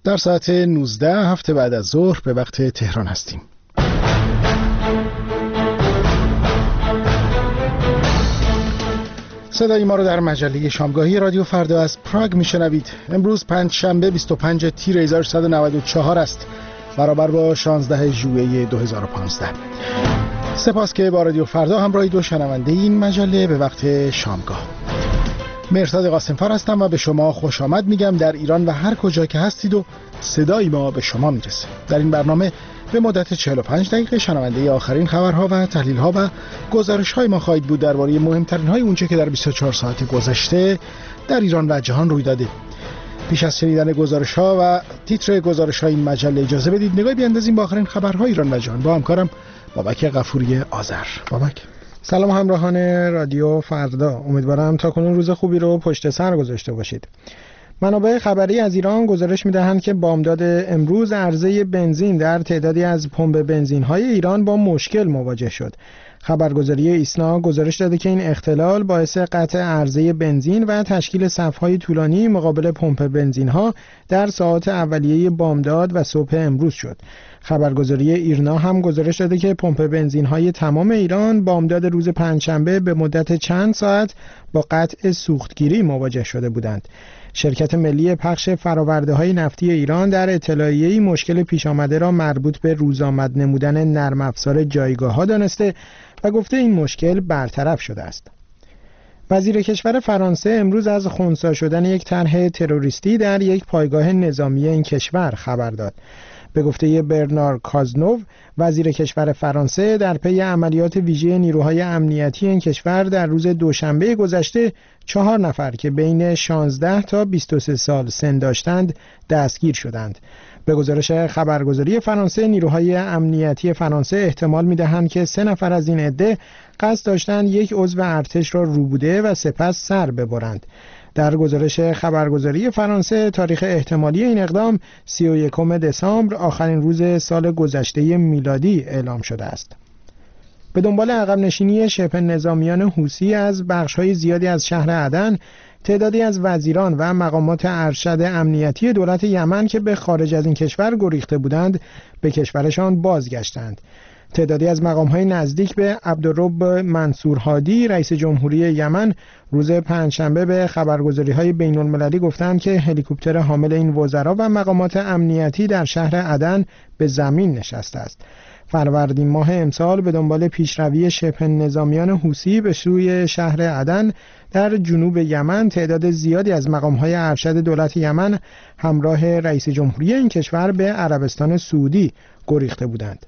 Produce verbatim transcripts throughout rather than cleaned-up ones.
در ساعت نوزده هفته بعد از ظهر به وقت تهران هستیم. صدای ما رو در مجله شامگاهی رادیو فردا از پراگ میشنوید. امروز پنج شنبه بیست و پنج تیر هزار و سیصد و نود و چهار است، برابر با شانزده ژوئیه دو هزار و پانزده. سپاس که با رادیو فردا همراهی دو شنونده این مجله به وقت شامگاه. مرتضی قاسم‌فر هستم و به شما خوش آمد میگم در ایران و هر کجا که هستید و صدای ما به شما میرسه. در این برنامه به مدت چهل و پنج دقیقه شنونده آخرین خبرها و تحلیل‌ها و گزارش‌های ما خواهید بود درباره مهمترین های اونچه که در بیست و چهار ساعت گذشته در ایران و جهان روی داده. پیش از شنیدن گزارش‌ها و تیتر گزارش‌های این مجله اجازه بدید نگاهی بیاندازیم با آخرین خبرهای ایران و جهان با همکارم بابک غفوری آذر. بابک. سلام همراهان رادیو فردا، امیدوارم تا کنون روز خوبی رو پشت سر گذاشته باشید. منابع خبری از ایران گزارش می‌دهند که بامداد امروز عرضه بنزین در تعدادی از پمپ بنزین‌های ایران با مشکل مواجه شد. خبرگزاری ایسنا گزارش داده که این اختلال باعث قطع عرضه بنزین و تشکیل صف‌های طولانی مقابل پمپ بنزین‌ها در ساعات اولیه بامداد و صبح امروز شد. خبرگزاری ایرنا هم گزارش داده که پمپ بنزین‌های تمام ایران بامداد روز پنجشنبه به مدت چند ساعت با قطع سوختگیری مواجه شده بودند. شرکت ملی پخش فرآورده‌های نفتی ایران در اطلاعیه‌ای مشکل پیش آمده را مربوط به روزآمد نمودن نرم افزار جایگاه‌ها دانسته و گفته این مشکل برطرف شده است. وزیر کشور فرانسه امروز از خنثی شدن یک طرح تروریستی در یک پایگاه نظامی این کشور خبر داد. به گفته برنار کازنوو، وزیر کشور فرانسه، در پی عملیات ویژه نیروهای امنیتی این کشور در روز دوشنبه گذشته چهار نفر که بین شانزده تا بیست و سه سال سن داشتند دستگیر شدند. به گزارش خبرگزاری فرانسه، نیروهای امنیتی فرانسه احتمال می‌دهند که سه نفر از این عده قصد داشتند یک عضو ارتش را روبوده و سپس سر ببرند. در گزارش خبرگزاری فرانسه، تاریخ احتمالی این اقدام سی و یکم دسامبر، آخرین روز سال گذشته میلادی اعلام شده است. به دنبال عقب نشینی شبه نظامیان حوثی از بخش‌های زیادی از شهر عدن، تعدادی از وزیران و مقامات ارشد امنیتی دولت یمن که به خارج از این کشور گریخته بودند، به کشورشان بازگشتند. تعدادی از مقام‌های نزدیک به عبدالرب منصور هادی، رئیس جمهوری یمن، روز پنجشنبه به خبرگزاری‌های بین‌المللی گفتند که هلیکوپتر حامل این وزرا و مقامات امنیتی در شهر عدن به زمین نشسته است. فروردین ماه امسال به دنبال پیشروی شبه نظامیان حوثی به سوی شهر عدن در جنوب یمن، تعداد زیادی از مقام‌های ارشد دولت یمن همراه رئیس جمهوری این کشور به عربستان سعودی گریخته بودند.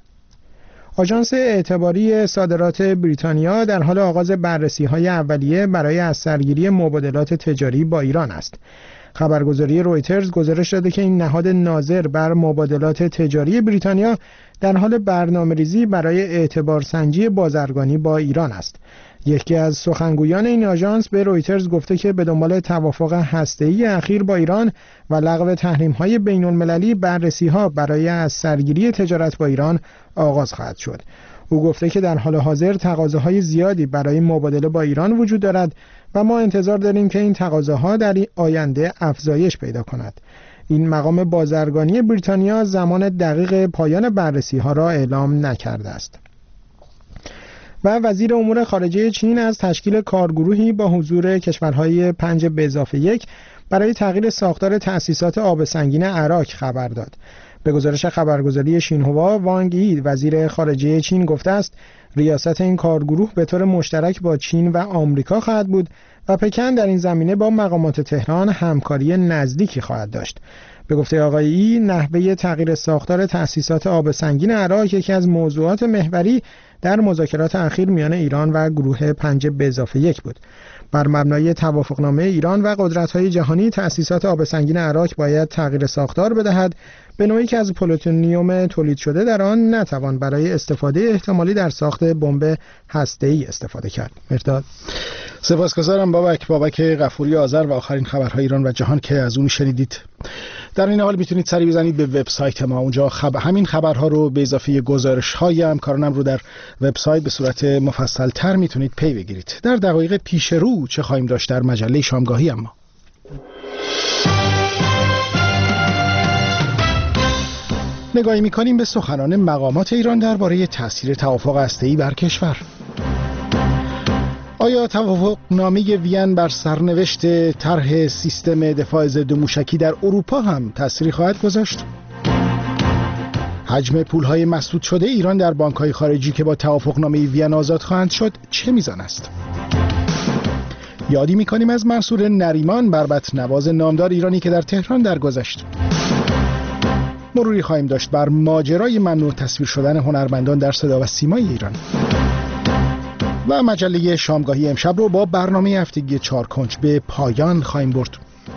آژانس اعتباری صادرات بریتانیا در حال آغاز بررسی‌های اولیه برای از سرگیری مبادلات تجاری با ایران است. خبرگزاری رویترز گزارش داده که این نهاد ناظر بر مبادلات تجاری بریتانیا در حال برنامه‌ریزی برای اعتبارسنجی بازرگانی با ایران است. یکی از سخنگویان این آژانس به رویترز گفته که به دنبال توافق هسته‌ای اخیر با ایران و لغو تحریم‌های بین‌المللی، بررسی‌ها برای از سرگیری تجارت با ایران آغاز خواهد شد. او گفته که در حال حاضر تقاضاهای زیادی برای مبادله با ایران وجود دارد و ما انتظار داریم که این تقاضاها در آینده افزایش پیدا کند. این مقام بازرگانی بریتانیا زمان دقیق پایان بررسی‌ها را اعلام نکرده است. و وزیر امور خارجه چین از تشکیل کارگروهی با حضور کشورهای پنج به اضافه یک برای تغییر ساختار تأسیسات آب سنگین عراق خبر داد. به گزارش خبرگزاری شینهوا، وانگ ای وزیر خارجه چین گفته است ریاست این کارگروه به طور مشترک با چین و آمریکا خواهد بود و پکن در این زمینه با مقامات تهران همکاری نزدیکی خواهد داشت. به گفته آقای ای، نحوه تغییر ساختار تأسیسات آب سنگین عراق یکی از موضوعات محوری در مذاکرات اخیر میان ایران و گروه پنج به اضافه یک بود. بر مبنای توافقنامه ایران و قدرت‌های جهانی، تأسیسات آب سنگین عراق باید تغییر ساختار بدهد به نوعی که از پلوتونیوم تولید شده در آن نتوان برای استفاده احتمالی در ساخت بمب هسته‌ای استفاده کرد. مرداد. سپاسگزارم بابک بابک غفوری آذر و آخرین خبرهای ایران و جهان که از اون شنیدید. در این حال میتونید سری بزنید به وبسایت ما، اونجا خبر همین خبرها رو به اضافه گزارش‌های همکارانم رو در وبسایت به صورت مفصل‌تر میتونید پی بگیرید. در دقایق پیش رو چه خواهیم داشت در مجله شامگاهی؟ اما نگاهی می‌کنیم به سخنان مقامات ایران درباره تأثیر توافق هسته‌ای بر کشور. آیا توافقنامه وین بر سرنوشت طرح سیستم دفاع ضد موشکی در اروپا هم تأثیری خواهد گذاشت؟ حجم پول‌های مسدود شده ایران در بانک‌های خارجی که با توافقنامه وین آزاد خواهند شد چه میزان است؟ یادی می‌کنیم از منصور نریمان، بربط نواز نامدار ایرانی که در تهران درگذشت. مروری خواهیم داشت بر ماجرای ممنوع تصویر شدن هنرمندان در صدا و سیمای ایران. و مجله شامگاهی امشب رو با برنامه هفتگی چهار کنج به پایان خواهیم برد.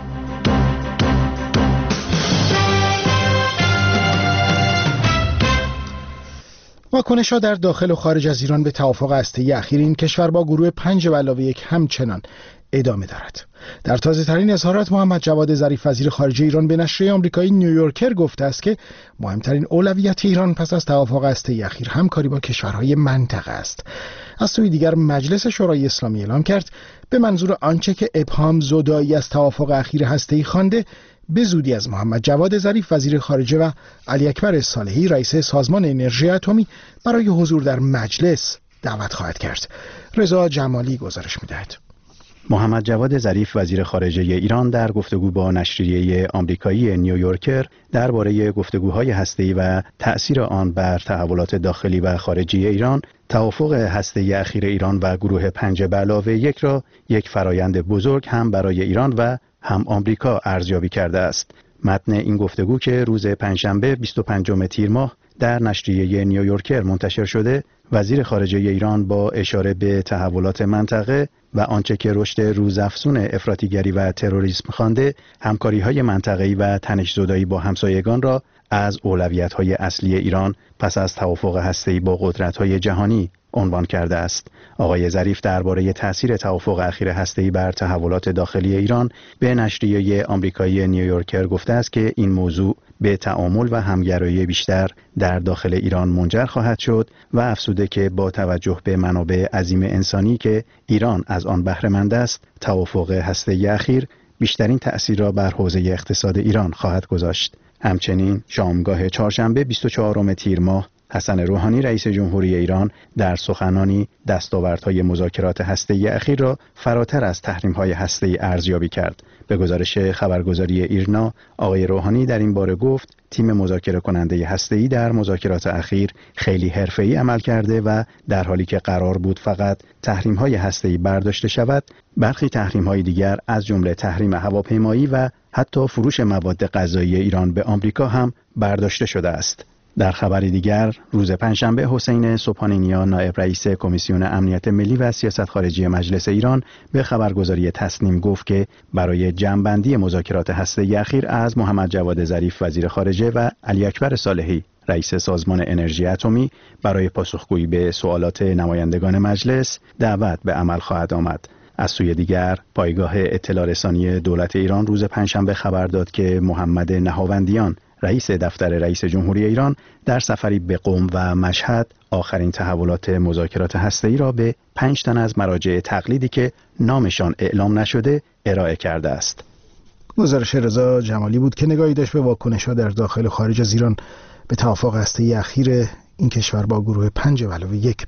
واکنش‌ها در داخل و خارج از ایران به توافق هسته‌ای اخیر این کشور با گروه پنج به علاوه یک همچنان ادامه دارد. در تازه ترین اظهارات محمد جواد ظریف وزیر خارجه ایران به نشریه آمریکایی نیویورکر گفته است که مهمترین اولویت ایران پس از توافق هسته‌ای اخیر همکاری با کشورهای منطقه است. از سوی دیگر مجلس شورای اسلامی اعلام کرد به منظور آنچه که ابهام زدایی از توافق اخیر هسته‌ای خوانده به زودی از محمد جواد ظریف وزیر خارجه و علی اکبر صالحی رئیس سازمان انرژی اتمی برای حضور در مجلس دعوت خواهد کرد. رضا جمالی گزارش می‌دهد. محمد جواد ظریف وزیر خارجه ایران در گفتگو با نشریه آمریکایی نیویورکر درباره گفتگوهای هسته‌ای و تأثیر آن بر تحولات داخلی و خارجی ایران، توافق هسته‌ای اخیر ایران و گروه پنج به علاوه یک را یک فرایند بزرگ هم برای ایران و هم آمریکا ارزیابی کرده است. متن این گفتگو که روز پنجشنبه بیست و پنجم تیر ماه در نشریه نیویورکر منتشر شده، وزیر خارجه ایران با اشاره به تحولات منطقه و آنچه که رشد روزافزون افراطیگری و تروریسم خوانده، همکاری‌های منطقه‌ای و تنش‌زدایی با همسایگان را از اولویت‌های اصلی ایران پس از توافق هسته‌ای با قدرت‌های جهانی عنوان کرده است. آقای ظریف درباره تأثیر توافق اخیر هسته‌ای بر تحولات داخلی ایران به نشریه آمریکایی نیویورکر گفته است که این موضوع به تعامل و همگرایی بیشتر در داخل ایران منجر خواهد شد و افزوده که با توجه به منابع عظیم انسانی که ایران از آن بهره مند است، توافق هسته‌ای اخیر بیشترین تأثیر را بر حوزه اقتصاد ایران خواهد گذاشت. همچنین شامگاه چهارشنبه بیست و چهارم تیر ماه حسن روحانی رئیس جمهوری ایران در سخنانی دستاوردهای مذاکرات هسته‌ای اخیر را فراتر از تحریم‌های هسته‌ای ارزیابی کرد. به گزارش خبرگزاری ایرنا، آقای روحانی در این باره گفت تیم مذاکره کننده هسته‌ای در مذاکرات اخیر خیلی حرفه‌ای عمل کرده و در حالی که قرار بود فقط تحریم‌های هسته‌ای برداشته شود، برخی تحریم‌های دیگر از جمله تحریم هواپیمایی و حتی فروش مواد غذایی ایران به آمریکا هم برداشته شده است. در خبری دیگر، روز پنجشنبه حسین سبحانی نیا نایب رئیس کمیسیون امنیت ملی و سیاست خارجی مجلس ایران به خبرگزاری تسنیم گفت که برای جمع‌بندی مذاکرات هسته‌ای اخیر از محمد جواد ظریف وزیر خارجه و علی اکبر صالحی رئیس سازمان انرژی اتمی برای پاسخگویی به سوالات نمایندگان مجلس دعوت به عمل خواهد آمد. از سوی دیگر، پایگاه اطلاع رسانی دولت ایران روز پنجشنبه خبر داد که محمد نهاوندیان رئیس دفتر رئیس جمهوری ایران در سفری به قم و مشهد آخرین تحولات مذاکرات هسته‌ای را به پنج تن از مراجع تقلیدی که نامشان اعلام نشده ارائه کرده است. گزارش رضا جمالی بود که نگاهی داشت به واکنش‌ها در داخل و خارج از ایران به توافق هسته‌ای اخیر این کشور با گروه پنج به علاوه یک.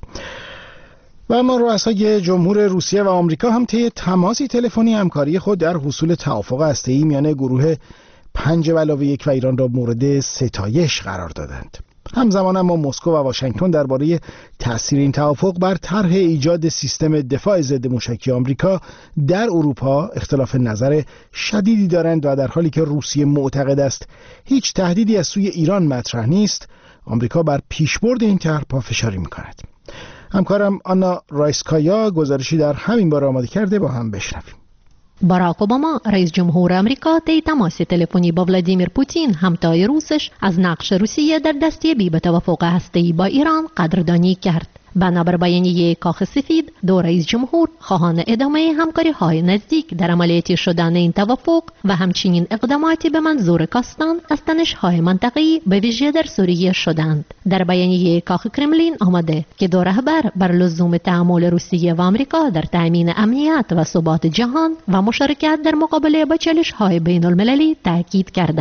و اما رؤسای جمهور روسیه و آمریکا هم طی تماسی تلفنی همکاری خود در حصول توافق هسته‌ای میان گروه پنج به علاوه یک و ایران را مورد ستایش قرار دادند. همزمان اما مسکو و واشنگتن درباره تأثیر این توافق بر طرح ایجاد سیستم دفاع ضد موشکی آمریکا در اروپا اختلاف نظر شدیدی دارند و در حالی که روسیه معتقد است هیچ تهدیدی از سوی ایران مطرح نیست، آمریکا بر پیشبرد این طرح پافشاری می‌کند. همکارم آنا رایسکایا گزارشی در همین باره آماده کرده، با هم بشنویم. باراک اوباما رئیس جمهور آمریکا طی تماس تلفنی با ولادیمیر پوتین همتای روسش از نقش روسیه در دستیابی به توافق هسته‌ای با ایران قدردانی کرد. بنابر بیانیه کاخ سفید، دو رئیس جمهور خواهان ادامه همکاری‌های نزدیک در عملیاتی شدن این توافق و همچنین اقداماتی به منظور کاستن از تنش‌های منطقه‌ای به ویژه در سوریه شدند. در بیانیه کاخ کرملین آمده که دو رهبر بر لزوم تعامل روسیه و آمریکا در تأمین امنیت و ثبات جهان و مشارکت در مقابله با چالش‌های بین‌المللی تاکید کردند.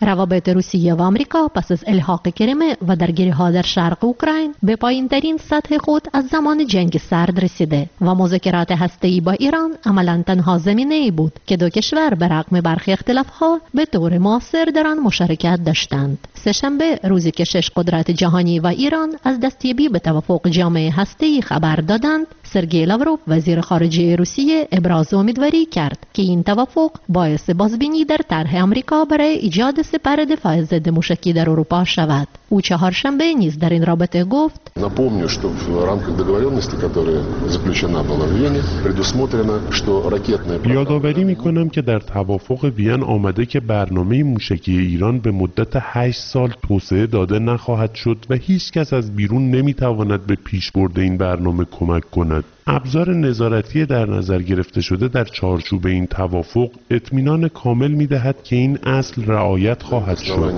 روابط روسیه و آمریکا پس از الحاق کریمه و درگیری‌ها در شرق اوکراین به پایین‌ترین سطح خود از زمان جنگ سرد رسیده و مذاکرات هسته‌ای با ایران عملاً تنها زمینه‌ای بود که دو کشور به رغم برخی اختلاف‌ها به طور مؤثر در آن مشارکت داشتند. سه‌شنبه روزی که شش قدرت جهانی و ایران از دستیابی به توافق جامع هسته‌ای خبر دادند، سرگئی لاوروف وزیر خارجه روسیه ابراز امیدواری کرد که این توافق باعث بازبینی در طرح آمریکا برای ایجاد سپر دفاع ضد موشکی در اروپا شود. او چهارشنبه نیز در این رابطه گفت: Напомню, что в рамках договоренности, которая заключена была в Вене, предусмотрено, что ракетные یادآوری می‌کنم که در توافق وین آمده که برنامه موشکی ایران به مدت هشت سال توسعه داده نخواهد شد و هیچ کس از بیرون نمی‌تواند به پیشبرد این برنامه کمک کند. ابزار نظارتی در نظر گرفته شده در چارچوب این توافق اطمینان کامل می‌دهد که این اصل رعایت خواهد شد.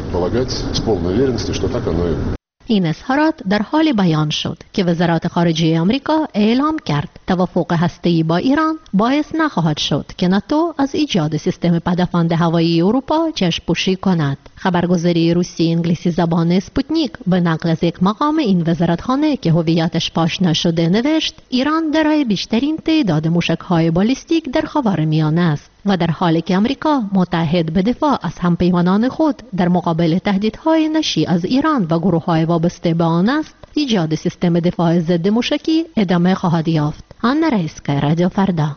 این اظهارات در حال بیان شد که وزارت خارجه آمریکا اعلام کرد توافق هسته‌ای با ایران باعث نخواهد شد که ناتو از ایجاد سیستم پدافند هوایی اروپا چشم‌پوشی کند. خبرگزاری روسی انگلیسی زبان اسپوتنیک به نقل از یک مقام این وزارتخانه که هویتش فاش نشده نوشت: ایران دارای بیشترین تعداد موشک‌های بالیستیک در خاورمیانه است و در حالی که آمریکا متحد به دفاع از همپیمانان خود در مقابل تهدیدهای ناشی از ایران و گروه‌های وابسته به آن است، ایجاد سیستم دفاع ضد موشکی ادامه خواهد یافت. آنا رئیسکا، رادیو فردا.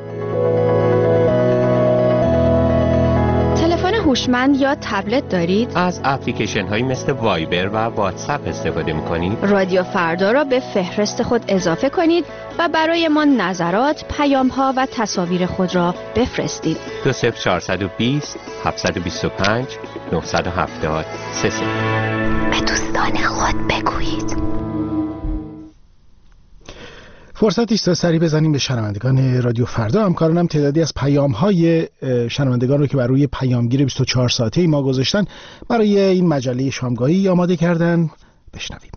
تلفن هوشمند یا تبلت دارید؟ از اپلیکیشن هایی مثل وایبر و واتساپ استفاده می‌کنید؟ رادیو فردا را به فهرست خود اضافه کنید و برای ما نظرات، پیام‌ها و تصاویر خود را بفرستید. دو صفر چهارصد و بیست هفتصد و بیست و پنج نهصد و هفتاد سه سه. به دوستان خود بگویید. فرصتی است تا سری بزنیم به شنوندگان رادیو فردا. همکارانم تعدادی از پیام‌های شنوندگان رو که بر روی پیامگیر بیست و چهار ساعته ما گذاشتن برای این مجله شامگاهی آماده کردن. بشنویم.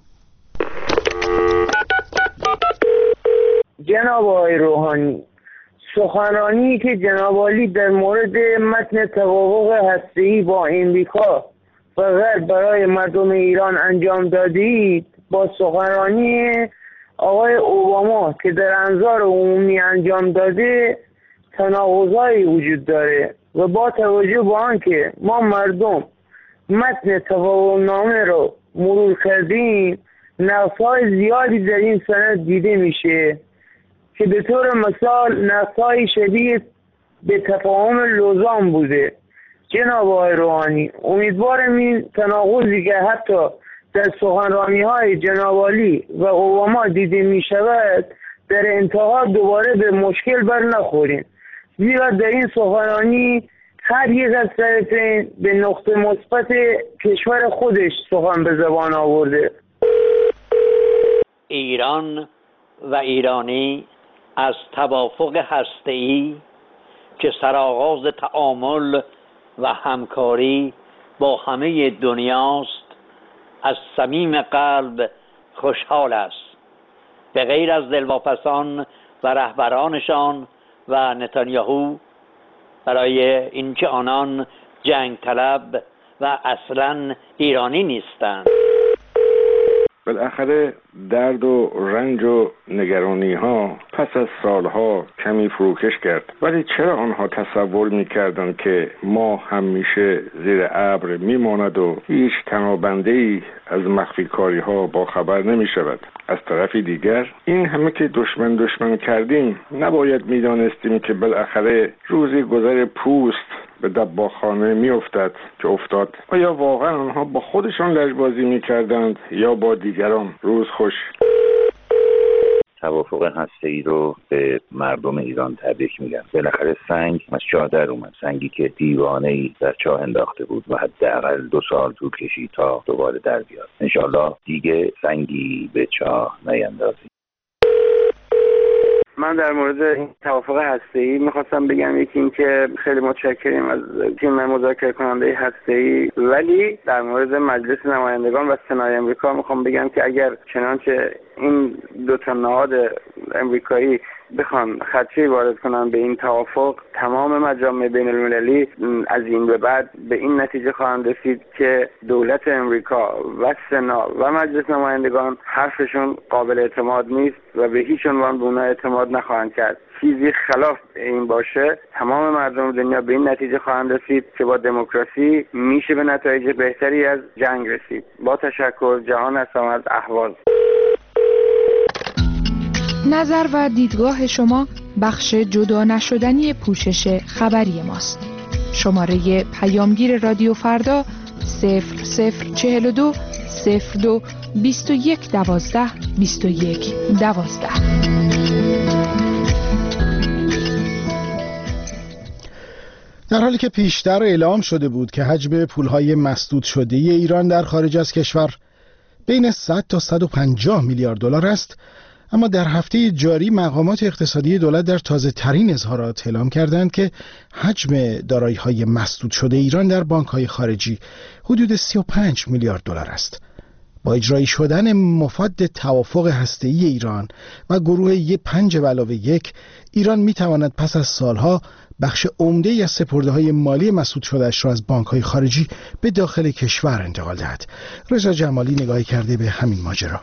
جناب آقای روحانی، سخنرانی که جناب عالی در مورد متن توافق هسته‌ای با امریکا و غرب برای مردم ایران انجام دادید با سخنرانی آقای اوباما که در انظار عمومی انجام داده تناقضایی وجود داره و با توجه به آنکه ما مردم متن توافقنامه رو مرور کردیم، نقص‌های زیادی در این سند دیده میشه که به طور مثال نقص‌های شدید به تفاهم لوزان بوده. جناب آقای روحانی، امیدوارم این تناقضی که حتی در سخنرانی‌های جناب عالی و اوباما دیده می‌شود در انتها دوباره به مشکل بر نخوریم، زیرا در این سخنرانی هر یک از طرفین به نقطه مثبت کشور خودش سخن به زبان آورده. ایران و ایرانی از توافق هسته‌ای که سرآغاز تعامل و همکاری با همه دنیاست از صمیم قلب خوشحال است. به غیر از دلواپسان و رهبرانشان و نتانیاهو، برای اینکه آنان جنگ طلب و اصلاً ایرانی نیستند. بالاخره درد و رنج و نگرانی ها پس از سالها کمی فروکش کرد، ولی چرا آنها تصور میکردند که ما همیشه زیر ابر میماند و هیچ تنابنده‌ای از مخفی کاری ها با خبر نمی شود؟ از طرفی دیگر این همه که دشمن دشمن کردیم نباید میدانستیم که بالاخره روزی گذر پوست به دباخانه می افتد که افتاد. آیا واقعا آنها با خودشان لجبازی می کردند یا با دیگران؟ روز خوش. توافق هسته‌ای رو به مردم ایران تبریک میگم. بالاخره سنگ از چاه در اومد، سنگی که دیوانه‌ای در چاه انداخته بود و حداقل دو سال طول کشید تا دوباره در بیاد. انشالله دیگه سنگی به چاه نیندازیم. من در مورد این توافق هسته‌ای میخواستم بگم، یکی این که خیلی متشکریم از تیم مذاکره کننده هسته‌ای، ولی در مورد مجلس نمایندگان و سنای امریکا میخوام بگم که اگر چنانچه این دو تا نهاد امریکایی بخوان خدشه وارد کنن به این توافق، تمام مجامع بین المللی از این به بعد به این نتیجه خواهند رسید که دولت امریکا و سنا و مجلس نمایندگان حرفشون قابل اعتماد نیست و به هیچ عنوان به اونها اعتماد نخواهند کرد. چیزی خلاف این باشه تمام مردم دنیا به این نتیجه خواهند رسید که با دموکراسی میشه به نتایج بهتری از جنگ رسید. با تشکر، جهان هستم از اهواز. نظر و دیدگاه شما بخش جدا نشدنی پوشش خبری ماست. شماره پیامگیر رادیو فردا صفر صفر چهل و دو صفر دو بیست و یک دوازده بیست و یک دوازده. در حالی که پیشتر اعلام شده بود که حجم پولهای مسدود شده ای ایران در خارج از کشور بین صد تا صد و پنجاه میلیارد دلار است، اما در هفته جاری مقامات اقتصادی دولت در تازه ترین اظهارات اعلام کردند که حجم دارایی‌های مسدود شده ایران در بانک‌های خارجی حدود سی و پنج میلیارد دلار است. با اجرایی شدن مفاد توافق هسته‌ای ایران و گروه ی پنج علاوه یک، ایران می‌تواند پس از سالها بخش عمده‌ای از سپرده‌های مالی مسدود شده‌اش را از بانک‌های خارجی به داخل کشور انتقال دهد. رضا جمالی نگاهی کرده به همین ماجرا.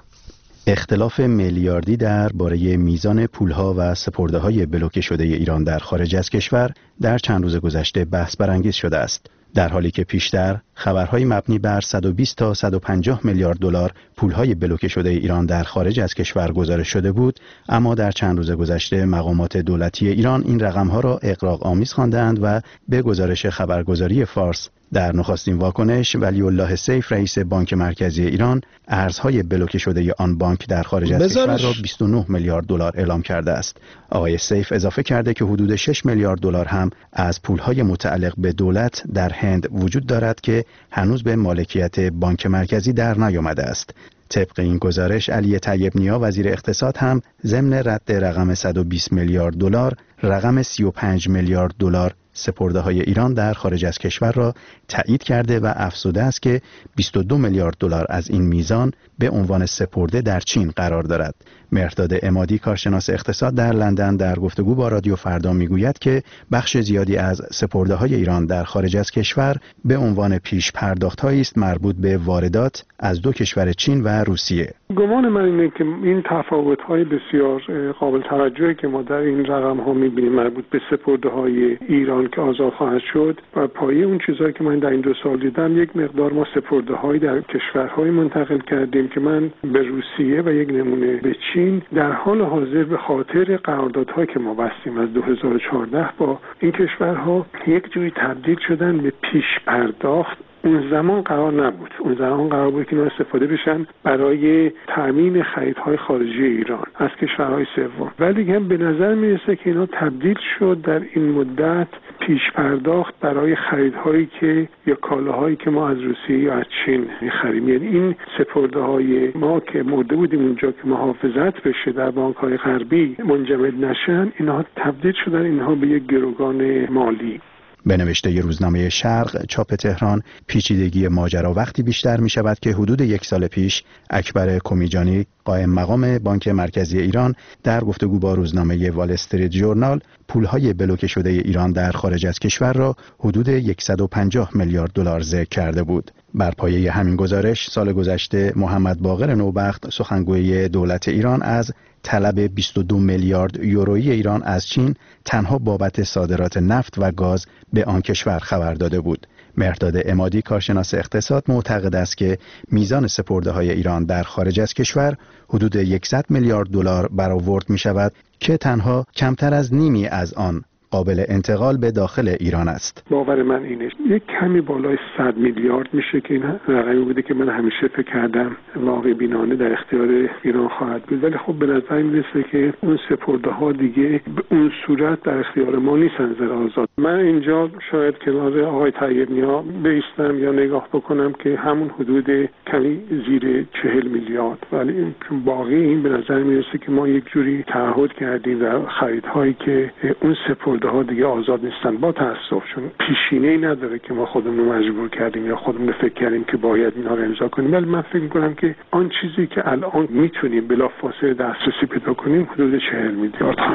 اختلاف میلیاردی درباره میزان پولها و سپرده‌های بلوکه شده ایران در خارج از کشور در چند روز گذشته بحث برانگیز شده است. در حالی که پیشتر خبرهای مبنی بر صد و بیست تا صد و پنجاه میلیارد دلار پولهای بلوکه شده ایران در خارج از کشور گزارش شده بود، اما در چند روز گذشته مقامات دولتی ایران این رقم‌ها را اغراق آمیز خواندند و به گزارش خبرگزاری فارس در نخستین واکنش ولی الله سیف رئیس بانک مرکزی ایران ارزهای بلوکه شده آن بانک در خارج از کشور را بیست و نه میلیارد دلار اعلام کرده است. آقای سیف اضافه کرده که حدود شش میلیارد دلار هم از پولهای متعلق به دولت در هند وجود دارد که هنوز به مالکیت بانک مرکزی در نیامده است. طبق این گزارش علی طیب نیا وزیر اقتصاد هم ضمن رد رقم صد و بیست میلیارد دلار رقم سی و پنج میلیارد دلار سپرده‌های ایران در خارج از کشور را تایید کرده و افزوده است که بیست و دو میلیارد دلار از این میزان به عنوان سپرده در چین قرار دارد. مهرداد عمادی کارشناس اقتصاد در لندن در گفتگو با رادیو فردا میگوید که بخش زیادی از سپرده‌های ایران در خارج از کشور به عنوان پیش پرداخت‌هایی است مربوط به واردات از دو کشور چین و روسیه. گمان من اینه که این تفاوت‌های بسیار قابل توجهی که ما در این رقم‌ها می‌بینیم مربوط به سپرده‌های ایران که آزاد خواهد شد و پایه اون چیزایی که من در این دو سال دیدم، یک مقدار ما سپرده‌های در کشورهای منتقل کردیم که من به روسیه و یک نمونه به چین در حال حاضر به خاطر قراردادهایی که ما بستیم از دو هزار و چهارده با این کشورها یک جوری تبدیل شدن به پیش پرداخت. اون زمان قرار نبود. اون زمان قرار بود که اینا استفاده بشن برای تامین خریدهای خارجی ایران از کشورهای سوم، ولی هم به نظر میرسه که اینا تبدیل شد در این مدت پیش پرداخت برای خریدهایی که یا کالاهایی که ما از روسیه یا از چین می‌خریم. یعنی این سپرده‌های ما که مرده بودیم اونجا که محافظت بشه در بانک‌های غربی منجمد نشن، اینها تبدیل شدن اینها به یک گروگان مالی. به نوشته روزنامه شرق چاپ تهران، پیچیدگی ماجرا وقتی بیشتر می شود که حدود یک سال پیش اکبر کمیجانی قائم مقام بانک مرکزی ایران در گفتگو با روزنامه وال استریت ژورنال پولهای بلوکه شده ایران در خارج از کشور را حدود صد و پنجاه میلیارد دلار ذکر کرده بود. بر پایه همین گزارش سال گذشته محمد باقر نوبخت سخنگوی دولت ایران از طلب بیست و دو میلیارد یورویی ایران از چین تنها بابت صادرات نفت و گاز به آن کشور خبر داده بود. مهرداد عمادی کارشناس اقتصاد معتقد است که میزان سپرده‌های ایران در خارج از کشور حدود صد میلیارد دلار برآورد می شود که تنها کمتر از نیمی از آن قابل انتقال به داخل ایران است. باور من اینه یک کمی بالای صد میلیارد میشه که این رقمی بوده که من همیشه فکر کردم واقع بینانه در اختیار ایران خواهد بود، ولی خب به نظر میرسه که اون سپرده ها دیگه به اون صورت در اختیار ما نیستن زر آزاد. من اینجا شاید کنار آقای طیب نیا بیستم یا نگاه بکنم که همون حدود کمی زیر چهل میلیارد، ولی باقی این به نظر میرسه که ما یک جوری تعهد کردیم در خریدهایی که اون سپرده ها دیگه آزاد نیستن. با تاسف چون پیشینه‌ای نداره که ما خودمون رو مجبور کردیم یا خودمون فکر کردیم که باید اینا رو امضا کنیم، ولی من فکر می‌کنم که آن چیزی که الان میتونیم بلافاصله دسترسی پیدا کنیم حدود چهل میلیارد هست.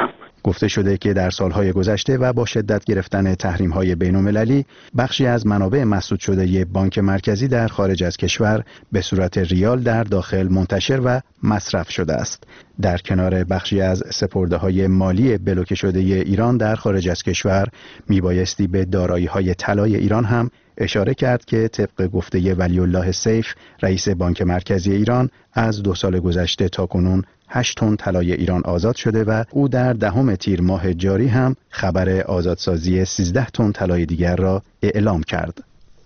گفته شده که در سالهای گذشته و با شدت گرفتن تحریم‌های بین‌المللی بخشی از منابع مسدود شده بانک مرکزی در خارج از کشور به صورت ریال در داخل منتشر و مصرف شده است. در کنار بخشی از سپرده‌های مالی بلوکه شده ایران در خارج از کشور میبایستی به دارایی‌های طلای ایران هم اشاره کرد که طبق گفته ولی الله سیف رئیس بانک مرکزی ایران از دو سال گذشته تا کنون هشت تن طلای ایران آزاد شده و او در دهم تیر ماه جاری هم خبر آزادسازی سیزده تن طلای دیگر را اعلام کرد.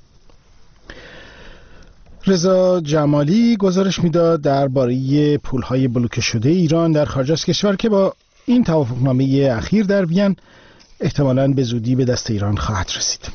رضا جمالی گزارش میداد درباره پولهای بلوکه شده ایران در خارج از کشور که با این توافقنامه اخیر در وین احتمالاً به زودی به دست ایران خواهد رسید.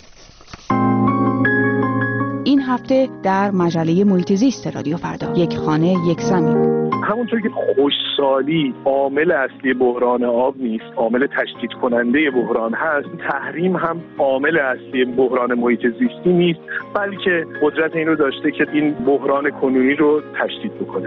این هفته در مجله محیط زیست رادیو فردا، یک خانه یک زمین. همونطور که خوشسالی عامل اصلی بحران آب نیست، عامل تشدید کننده بحران هست، تحریم هم عامل اصلی بحران محیط زیستی نیست، بلکه قدرت این رو داشته که این بحران کنونی رو تشدید بکنه.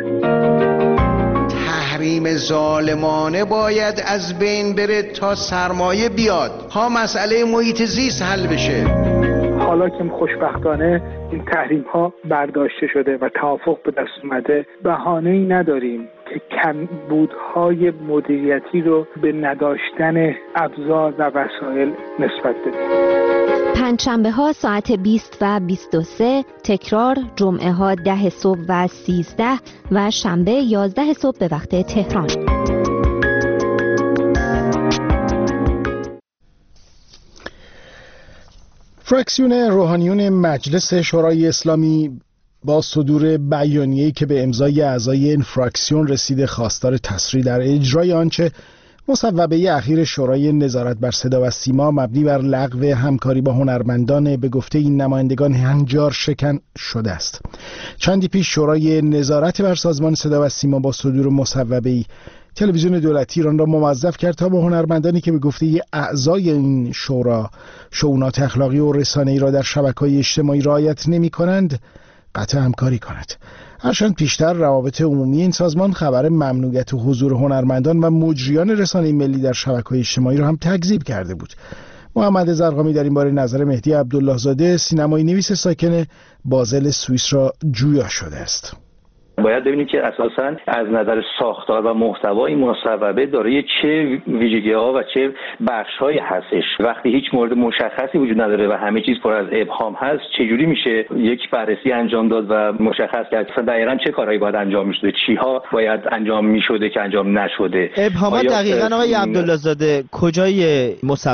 تحریم ظالمانه باید از بین بره تا سرمایه بیاد، ها مسئله محیط زیست حل بشه. حالا که خوشبختانه این تحریم ها برداشته شده و توافق به دست اومده، بهانه‌ای نداریم که کمبودهای مدیریتی رو به نداشتن ابزار و وسایل نسبت بدیم. پنجشنبه ها ساعت بیست و بیست و سه، تکرار جمعه ها ده صبح و سیزده و شنبه یازده صبح به وقت تهران. فراکسیون روحانیون مجلس شورای اسلامی با صدور بیانیه‌ای که به امضای اعضای این فراکسیون رسیده خواستار تسریع در اجرای آنچه مصوبه اخیر شورای نظارت بر صدا و سیما مبنی بر لغو همکاری با هنرمندان به گفته این نمایندگان هنجار شکن شده است. چندی پیش شورای نظارت بر سازمان صدا و سیما با صدور مصوبه‌ای تلویزیون دولتی ایران را موظف کرد تا با هنرمندانی که به گفته اعضای این شورا شؤونات اخلاقی و رسانه‌ای را در شبکه‌های اجتماعی رعایت نمی‌کنند قطع همکاری کند. هرچند پیشتر روابط عمومی این سازمان خبر ممنوعیت حضور هنرمندان و مجریان رسانه ملی در شبکه‌های اجتماعی را هم تکذیب کرده بود. محمد زرقامی در این باره نظر مهدی عبدالله زاده سینمایی نویس ساکن بازل سوئیس را جویا شده است. باید ببینیم که اساساً از نظر ساختار و محتوا این مصوبه دارای چه ویژگی‌ها و چه بخش‌هایی هستش. وقتی هیچ مورد مشخصی وجود نداره و همه چیز پر از ابهام هست، چجوری میشه یک بررسی انجام داد و مشخص کرد اصلا دقیقاً چه کارهایی باید انجام می‌شده، چیها باید انجام می‌شده که انجام نشده؟ ابهامات دقیقاً آقای عبدالله زاده کجای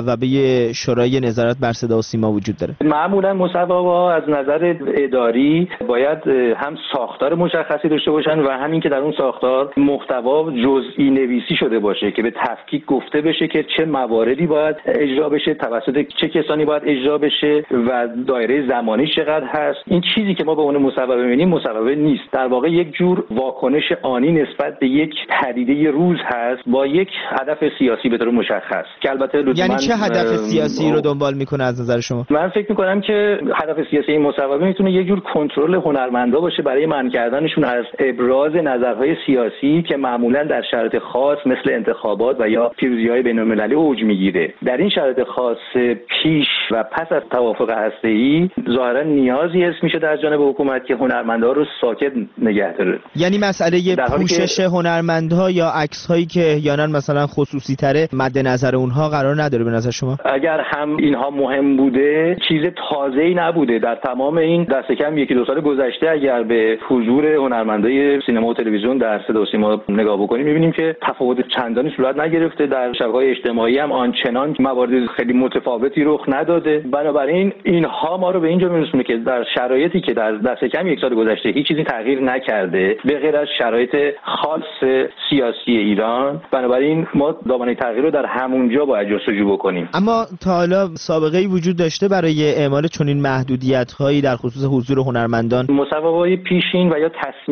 مصوبه شورای نظارت بر صدا و سیما وجود داره؟ معمولاً مصوبه‌ها از نظر اداری باید هم ساختار مشخصی داشته باشن و همین که در اون ساختار محتوا جزئی نویسی شده باشه که به تفکیک گفته بشه که چه مواردی باید اجرا بشه، توسط چه کسانی باید اجرا بشه و دایره زمانی چقدر هست. این چیزی که ما به اون مصوبه می‌بینیم مصوبه نیست، در واقع یک جور واکنش آنی نسبت به یک پدیده روز هست با یک هدف سیاسی به طور مشخص که البته یعنی چه هدف سیاسی رو دنبال میکنه از نظر شما؟ من فکر می‌کنم که هدف سیاسی این مصوبه میتونه یک جور کنترل هنرمندا باشه برای منع کردنشون از ابراز نظرهای سیاسی که معمولا در شرایط خاص مثل انتخابات و یا پیروزی‌های بین‌المللی اوج میگیره. در این شرایط خاص پیش و پس از توافق هسته‌ای ظاهرا نیازی حس میشه در جانب حکومت که هنرمندان رو ساکت نگه داره. یعنی مسئله پوشش که... هنرمندها یا عکس‌هایی که احیانا مثلا خصوصی تره مد نظر اونها قرار نداره به نظر شما؟ اگر هم اینها مهم بوده چیز تازه‌ای نبوده. در تمام این دست کم یکی دو سال گذشته اگر به حضور هنرمندای سینما و تلویزیون در صدا و سیما نگاه بکنیم می‌بینیم که تفاوت چندانی صورت نگرفته. در شبکه‌های اجتماعی هم آنچنان موارد خیلی متفاوتی رخ نداده. بنابراین اینها ما رو به اینجا می‌رسونه که در شرایطی که در دست کم یک سال گذشته هیچ چیزی تغییر نکرده به غیر از شرایط خاص سیاسی ایران، بنابراین ما دامنه تغییر رو در همونجا باید جستجو بکنیم. اما تا حالا سابقه‌ای وجود داشته برای اعمال چنین محدودیت‌هایی در خصوص حضور هنرمندان؟ مصوبه‌های پیشین و یا تصمیم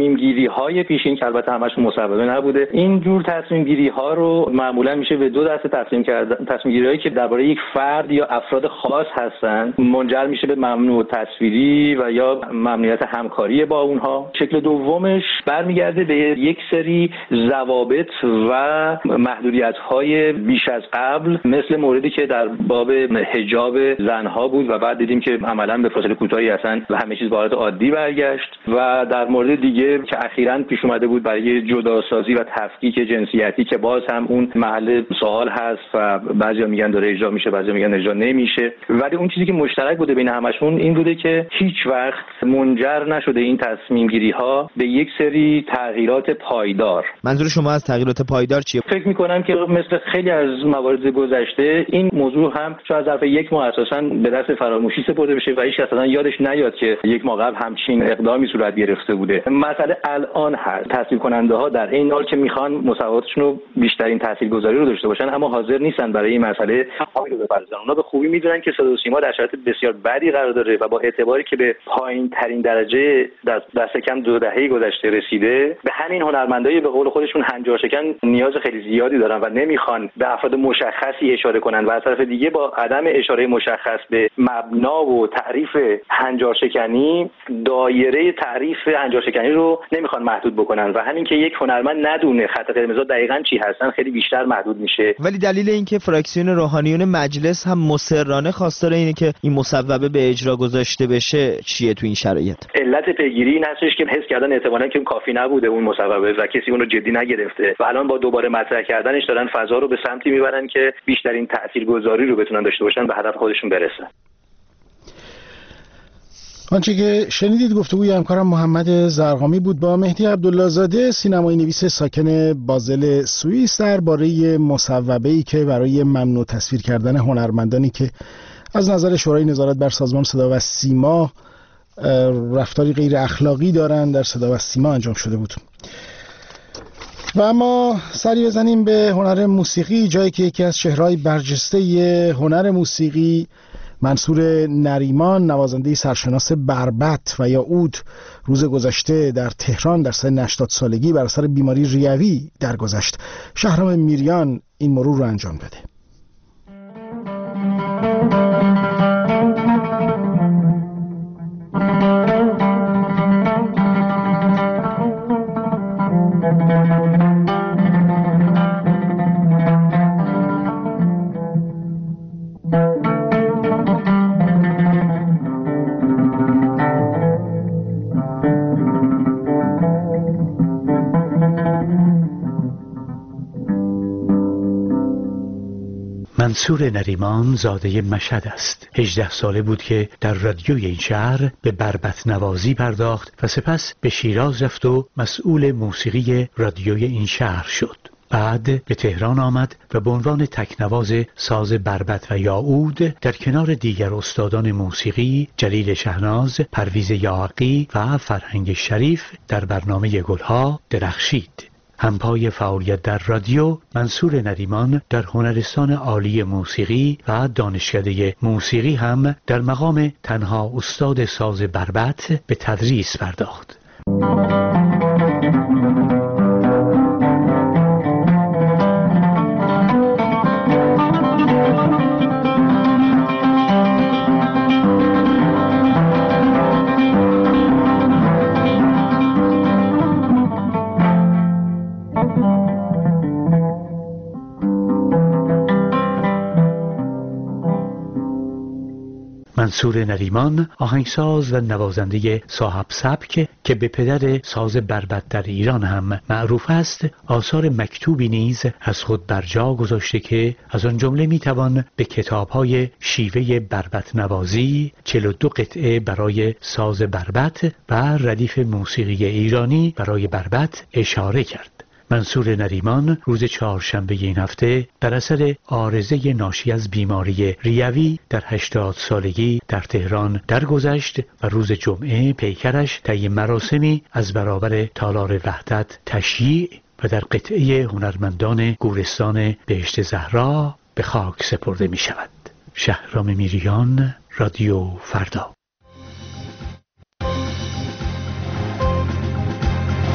تصمیم گیری های پیشین که البته همشون مصوبه نبوده، این جور تصمیم گیری ها رو معمولا میشه به دو دسته تقسیم کرد. تصمیم گیری هایی که درباره یک فرد یا افراد خاص هستن منجر میشه به ممنوع تصویری و یا ممنوعیت همکاری با اونها. شکل دومش برمیگرده به یک سری ضوابط و محدودیت های بیش از قبل، مثل موردی که در باب حجاب زنها بود و بعد دیدیم که عملاً به فاصله کوتاهی اصلا همه چیز به حالت عادی برگشت، و در مورد دیگه که اخیراً پیش اومده بود برای جداسازی و تفکیک جنسیتی که باز هم اون محل سوال هست و بعضیا میگن داره اجرا میشه، بعضیا میگن اجرا نمیشه، ولی اون چیزی که مشترک بوده بین همشون این بوده که هیچ وقت منجر نشده این تصمیم گیری ها به یک سری تغییرات پایدار. منظور شما از تغییرات پایدار چیه؟ فکر میکنم که مثل خیلی از موارد گذشته این موضوع هم شاید ظرف یک ماه اساساً به دست فراموشی سپرده بشه و هیچ کس اصلا یادش نیاد که یک ماه قبل همچین اقدامی صورت گرفته بوده. مسئله الان هست تصویب کننده ها در این حال که میخوان مصوباتشون رو بیشترین تاثیرگذاری رو داشته باشن، اما حاضر نیستن برای این مسئله عامل بپردازن. اونا به خوبی میدونن که صدا و سیما در شرایط بسیار بدی قرار داره و با اعتباری که به پایین ترین درجه در دست کم دو دهه گذشته رسیده، به همین هنرمندای به قول خودشون هنجار شکن نیاز خیلی زیادی دارن و نمیخوان به افراد مشخصی اشاره کنن و از طرف دیگه با عدم اشاره مشخص به مبنا و تعریف هنجار شکنی دایره تعریف هنجار شکنی رو نمیخوان محدود بکنن و همین که یک هنرمند ندونه خط قرمزا دقیقاً چی هستن خیلی بیشتر محدود میشه. ولی دلیل اینکه فراکسیون روحانیون مجلس هم مصرانه خواستار اینه که این مصوبه به اجرا گذاشته بشه چیه تو این شرایط؟ علت پیگیری این هستش که حس کردن احتمالاً که کافی نبوده اون مصوبه و کسی اون رو جدی نگرفته و الان با دوباره مطرح کردنش دارن فضا رو به سمتی میبرن که بیشترین تاثیرگذاری رو بتونن داشته باشن به هدف خودشون برسن. آنچه که شنیدید گفتگوی همکارم محمد زرقامی بود با مهدی عبدالله زاده، سینمایی نویس ساکن بازل سوئیس، درباره مصوبه‌ای که برای ممنوع تصویر کردن هنرمندانی که از نظر شورای نظارت بر سازمان صدا و سیما رفتاری غیر اخلاقی دارند در صدا و سیما انجام شده بود. و اما سری بزنیم به هنر موسیقی، جایی که یکی از چهره‌های برجسته هنر موسیقی منصور نریمان، نوازنده سرشناس بربط و یا عود، روز گذشته در تهران در سن هشتاد سالگی بر اثر بیماری ریوی درگذشت. شهرام میریان این مرور رو انجام داده. منصور نریمان زاده مشهد است. هجده ساله بود که در رادیوی این شهر به بربط نوازی پرداخت و سپس به شیراز رفت و مسئول موسیقی رادیوی این شهر شد. بعد به تهران آمد و به عنوان تکنواز ساز بربط و یاعود در کنار دیگر استادان موسیقی جلیل شهناز، پرویز یاحقی و فرهنگ شریف در برنامه گلها درخشید. همپای فعالیت در رادیو، منصور نریمان در هنرستان عالی موسیقی و دانشکده موسیقی هم در مقام تنها استاد ساز بربط به تدریس پرداخت. منصور نریمان آهنگساز و نوازنده صاحب سبک که به پدر ساز بربط در ایران هم معروف است، آثار مکتوبی نیز از خود برجا گذاشته که از آن جمله میتوان به کتاب‌های شیوه بربط نوازی، چهل و دو قطعه برای ساز بربط و ردیف موسیقی ایرانی برای بربط اشاره کرد. منصور نریمان روز چهارشنبه این هفته در اثر عارضه ناشی از بیماری ریوی در هشتاد سالگی در تهران درگذشت و روز جمعه پیکرش طی مراسمی از برابر تالار وحدت تشییع و در قطعه هنرمندان گورستان بهشت زهرا به خاک سپرده می شود. شهرام میریان، رادیو فردا.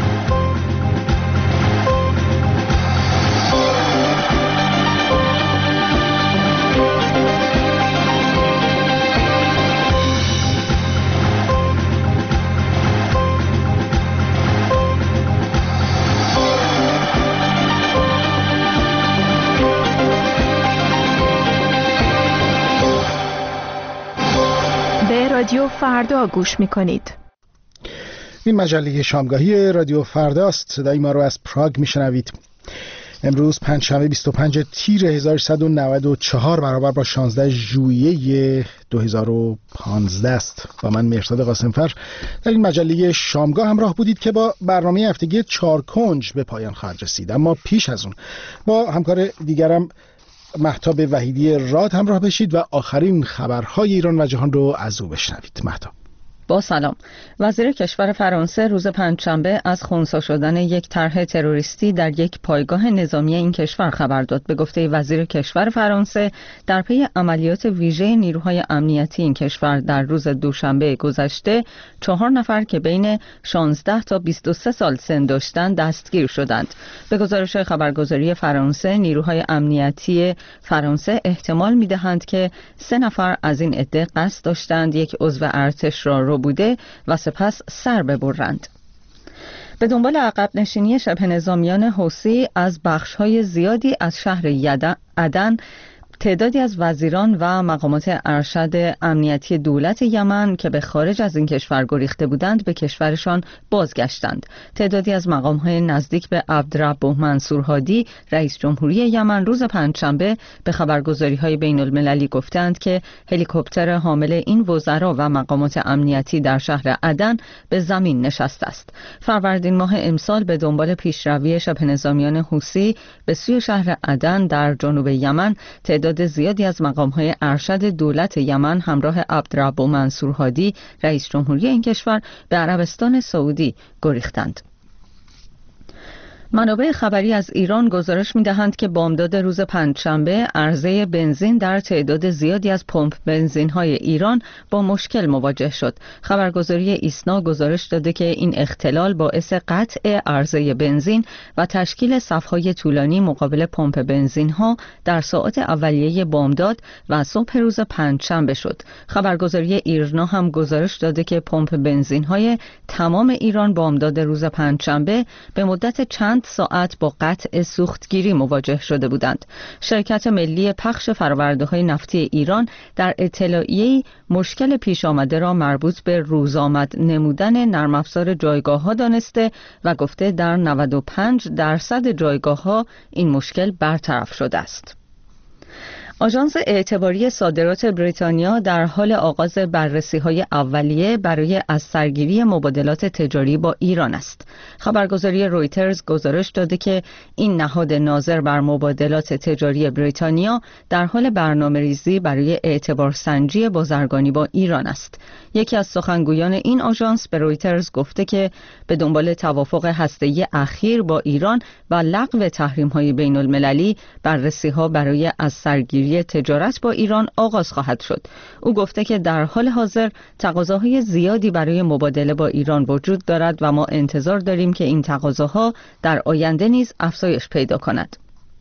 رادیو فردا گوش میکنید. این مجله شامگاهی رادیو فردا است. صدای ما رو از پراگ میشنوید. امروز پنجشنبه بیست و پنج تیر هزار و سیصد و نود و چهار برابر با شانزده ژوئیه دو هزار و پانزده است. با من مهرداد قاسمفر در این مجله شامگاه همراه بودید که با برنامه هفتگی چارکنج به پایان خواهد رسید. اما پیش از اون با همکار دیگرم مهتاب وحیدی راد همراه بشید و آخرین خبرهای ایران و جهان رو از او بشنوید. مهتاب. با سلام. وزیر کشور فرانسه روز پنجشنبه از خنثی شدن یک طرح تروریستی در یک پایگاه نظامی این کشور خبر داد. به گفته وزیر کشور فرانسه، در پی عملیات ویژه نیروهای امنیتی این کشور در روز دوشنبه گذشته، چهار نفر که بین شانزده تا بیست و سه سال سن داشتند دستگیر شدند. به گزارش خبرگزاری فرانسه، نیروهای امنیتی فرانسه احتمال می‌دهند که سه نفر از این عده قصد داشتند یک عضو ارتش را بوده و سپس سر ببرند. به دنبال عقب نشینی شبه نظامیان حوثی از بخش‌های زیادی از شهر عدن، تعدادی از وزیران و مقامات ارشد امنیتی دولت یمن که به خارج از این کشور گریخته بودند به کشورشان بازگشتند. تعدادی از مقام‌های نزدیک به عبدالرب منصور هادی رئیس جمهوری یمن روز پنجشنبه به خبرگزاری‌های بین‌المللی گفتند که هلیکوپتر حامل این وزرا و مقامات امنیتی در شهر عدن به زمین نشسته است. فروردین ماه امسال به دنبال پیشروی شبه نظامیان حوثی به سوی شهر عدن در جنوب یمن، تعداد زیادی از مقام‌های ارشد دولت یمن همراه عبدالرب منصور هادی رئیس جمهوری این کشور به عربستان سعودی گریختند. منابع خبری از ایران گزارش می‌دهند که بامداد روز پنجشنبه عرضه بنزین در تعداد زیادی از پمپ بنزین‌های ایران با مشکل مواجه شد. خبرگزاری ایسنا گزارش داده که این اختلال باعث قطع عرضه بنزین و تشکیل صف‌های طولانی مقابل پمپ بنزین‌ها در ساعات اولیه بامداد و صبح روز پنجشنبه شد. خبرگزاری ایرنا هم گزارش داده که پمپ بنزین‌های تمام ایران بامداد روز پنجشنبه به مدت چند ساعت با قطع سوختگیری مواجه شده بودند. شرکت ملی پخش فرآورده‌های نفتی ایران در اطلاعیه‌ای مشکل پیش آمده را مربوط به روزآمد نمودن نرم افزار جایگاه‌ها دانسته و گفته در نود و پنج درصد جایگاه‌ها این مشکل برطرف شده است. آژانس اعتباری صادرات بریتانیا در حال آغاز بررسی‌های اولیه برای از سرگیری مبادلات تجاری با ایران است. خبرگزاری رویترز گزارش داده که این نهاد ناظر بر مبادلات تجاری بریتانیا در حال برنامه‌ریزی برای اعتبارسنجی بازرگانی با ایران است. یکی از سخنگویان این آژانس به رویترز گفته که به دنبال توافق هسته‌ای اخیر با ایران و لغو تحریم‌های بین‌المللی، بررسی‌ها برای از سرگیری تجارت با ایران آغاز خواهد شد. او گفته که در حال حاضر تقاضاهای زیادی برای مبادله با ایران وجود دارد و ما انتظار داریم که این تقاضاها در آینده نیز افزایش پیدا کند.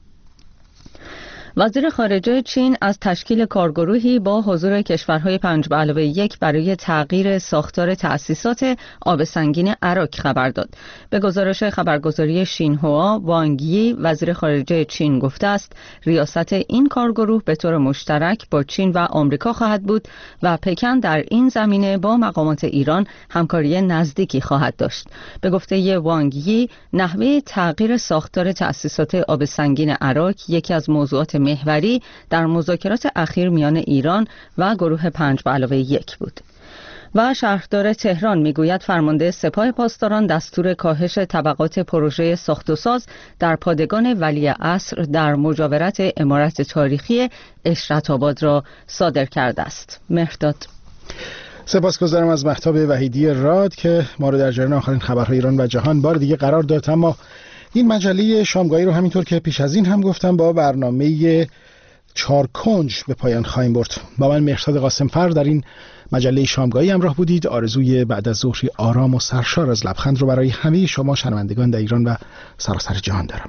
وزیر خارجه چین از تشکیل کارگروهی با حضور کشورهای پنج به علاوه یک برای تغییر ساختار تأسیسات آب سنگین عراق خبر داد. به گزارش خبرگزاری شینهوا، وانگ یی وزیر خارجه چین گفته است ریاست این کارگروه به طور مشترک با چین و آمریکا خواهد بود و پکن در این زمینه با مقامات ایران همکاری نزدیکی خواهد داشت. به گفته وانگ یی، نحوه تغییر ساختار تأسیسات آب سنگین عراق یکی از موضوعات محوری در مذاکرات اخیر میان ایران و گروه پنج به علاوه یک بود. و شهردار تهران میگوید فرمانده سپاه پاسداران دستور کاهش طبقات پروژه ساخت و ساز در پادگان ولیعصر در مجاورت عمارت تاریخی اشرت آباد را صادر کرده است. مهرداد. سپاسگزارم از مهتاب وحیدی راد که ما رو در جریان آخرین خبرهای ایران و جهان بار دیگه قرار داد. اما این مجله شامگاهی رو همینطور که پیش از این هم گفتم با برنامه چارکنج به پایان خواهیم برد. با من مهرداد قاسمفر در این مجله شامگاهی همراه بودید. آرزوی بعد از ظهری آرام و سرشار از لبخند رو برای همه شما شنوندگان در ایران و سراسر جهان دارم.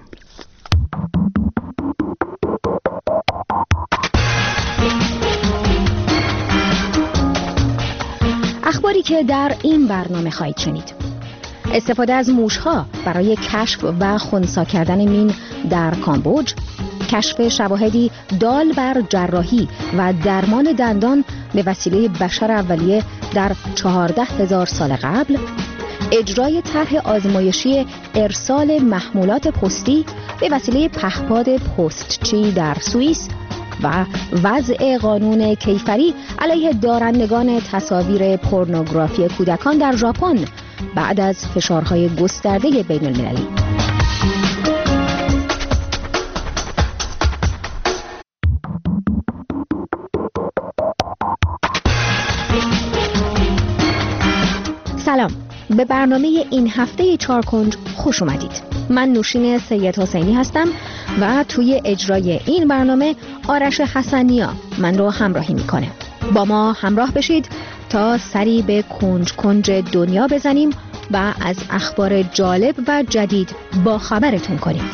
اخباری که در این برنامه خواهید شنید: استفاده از موشها برای کشف و خنثی کردن مین در کامبوج، کشف شواهدی دال بر جراحی و درمان دندان به وسیله بشر اولیه در چهارده هزار سال قبل، اجرای طرح آزمایشی ارسال محمولات پستی به وسیله پهپاد پستچی در سوئیس و وضع قانون کیفری علیه دارندگان تصاویر پورنوگرافی کودکان در ژاپن بعد از فشارهای گسترده بین المللی. سلام، به برنامه این هفته چارکنج خوش اومدید. من نوشین سید حسینی هستم و توی اجرای این برنامه آرش حسنیا من رو همراهی میکنه. با ما همراه بشید تا سری به کنج کنج دنیا بزنیم و از اخبار جالب و جدید با خبرتون کنیم.